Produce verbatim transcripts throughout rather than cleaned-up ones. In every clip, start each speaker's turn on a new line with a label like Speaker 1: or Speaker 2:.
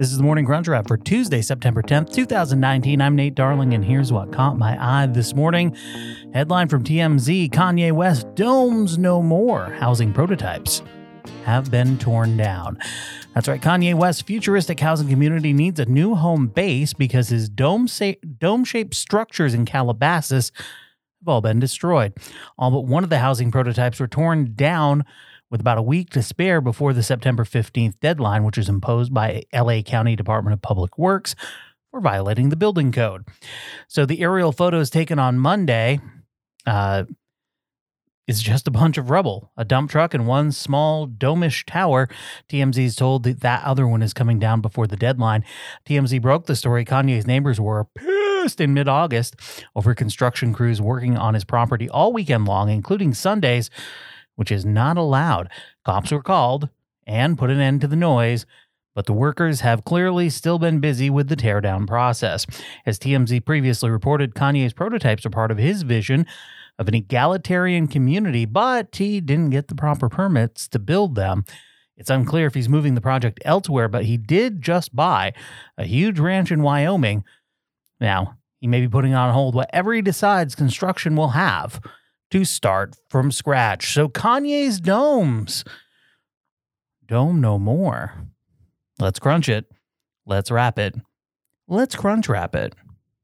Speaker 1: This is the Morning Crunch Wrap for Tuesday, September tenth, twenty nineteen. I'm Nate Darling, and here's what caught my eye this morning. Headline from T M Z, Kanye West, domes no more. Housing prototypes have been torn down. That's right, Kanye West's futuristic housing community needs a new home base because his dome sa- dome-shaped structures in Calabasas have all been destroyed. All but one of the housing prototypes were torn down with about a week to spare before the September fifteenth deadline, which is imposed by L A County Department of Public Works for violating the building code. So the aerial photos taken on Monday uh, is just a bunch of rubble, a dump truck, and one small dome-ish tower. T M Z is told that that other one is coming down before the deadline. T M Z broke the story. Kanye's neighbors were pissed in mid-August over construction crews working on his property all weekend long, including Sundays, which is not allowed. Cops were called and put an end to the noise, but the workers have clearly still been busy with the teardown process. As T M Z previously reported, Kanye's prototypes are part of his vision of an egalitarian community, but he didn't get the proper permits to build them. It's unclear if he's moving the project elsewhere, but he did just buy a huge ranch in Wyoming. Now, he may be putting on hold whatever he decides construction will have to start from scratch. So Kanye's domes, dome no more. Let's crunch it. Let's wrap it. Let's crunch wrap it.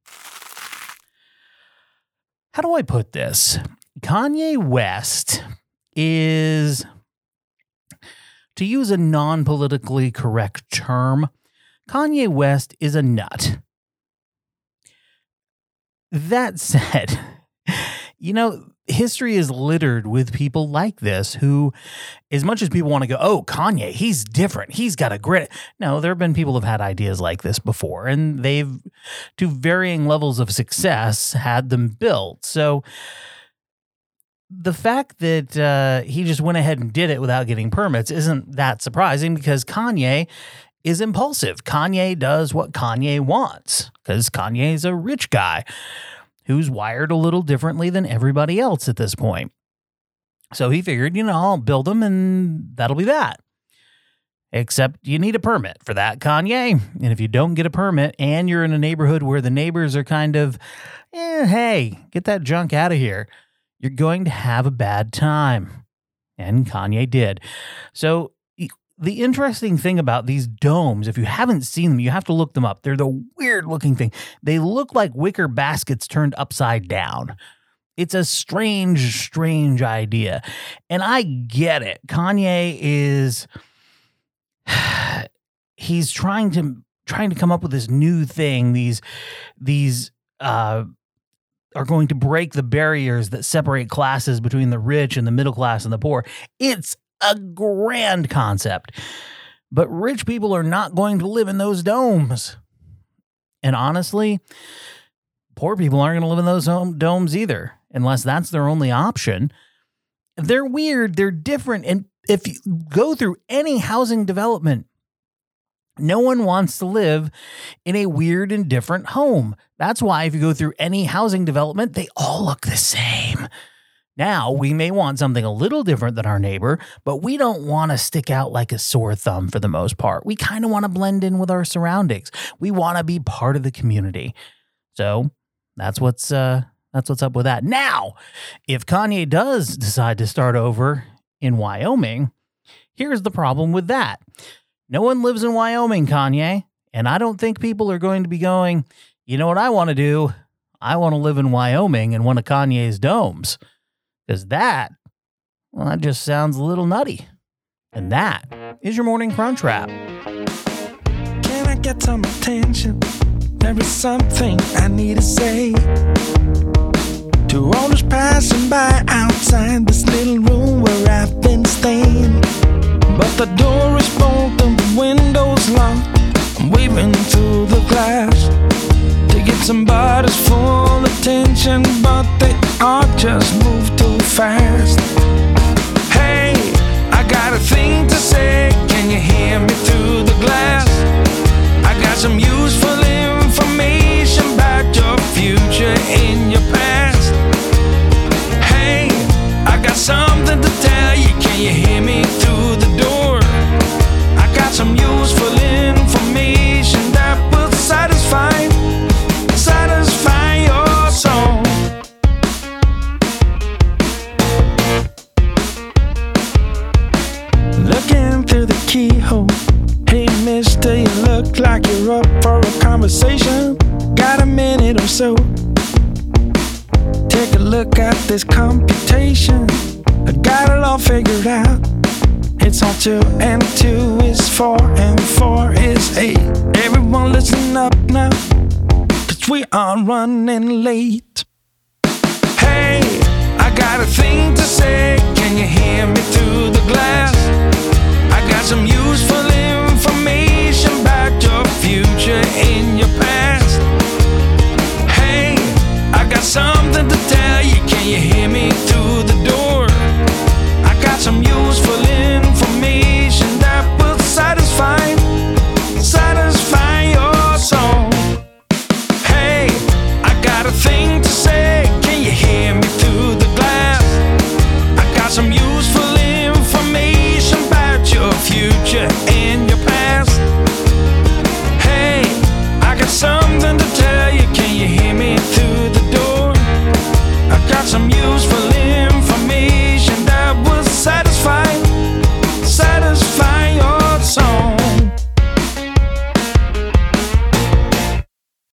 Speaker 1: How do I put this? Kanye West is, to use a non-politically correct term, Kanye West is a nut. That said, you know, history is littered with people like this who, as much as people want to go, oh, Kanye, he's different, he's got a grit. No, there have been people who've had ideas like this before, and they've, to varying levels of success, had them built. So the fact that uh, he just went ahead and did it without getting permits isn't that surprising, because Kanye is impulsive. Kanye does what Kanye wants, because Kanye is a rich guy who's wired a little differently than everybody else at this point. So he figured, you know, I'll build them and that'll be that. Except you need a permit for that, Kanye. And if you don't get a permit and you're in a neighborhood where the neighbors are kind of, eh, hey, get that junk out of here, you're going to have a bad time. And Kanye did. So the interesting thing about these domes, if you haven't seen them, you have to look them up. They're the weird looking thing. They look like wicker baskets turned upside down. It's a strange, strange idea. And I get it. Kanye is, he's trying to, trying to come up with this new thing. These, these, uh, are going to break the barriers that separate classes between the rich and the middle class and the poor. It's a grand concept, but rich people are not going to live in those domes. And honestly, poor people aren't going to live in those home domes either, unless that's their only option. They're weird. They're different. And if you go through any housing development, no one wants to live in a weird and different home. That's why if you go through any housing development, they all look the same. Now, we may want something a little different than our neighbor, but we don't want to stick out like a sore thumb for the most part. We kind of want to blend in with our surroundings. We want to be part of the community. So that's what's uh, that's what's up with that. Now, if Kanye does decide to start over in Wyoming, here's the problem with that. No one lives in Wyoming, Kanye, and I don't think people are going to be going, you know what I want to do? I want to live in Wyoming in one of Kanye's domes. Because that, well, that just sounds a little nutty. And that is your Morning Crunch Wrap.
Speaker 2: Can I get some attention? There is something I need to say to all those passing by outside this little room where I've been staying. But the door is bolted and the window's locked. I'm waving through the glass to get somebody's full attention, but they all just move too fast. Hey, I got a thing to say. Can you hear me through the glass? I got some useful information about your future in your past. Hey, I got something to tell you. Can you hear me through the door? I got some useful information look like you're up for a conversation. Got a minute or so? Take a look at this computation. I got it all figured out. It's all two and two is four and four is eight. Everyone listen up now, 'cause we are running late. Hey, I got a thing to say. Can you hear me through the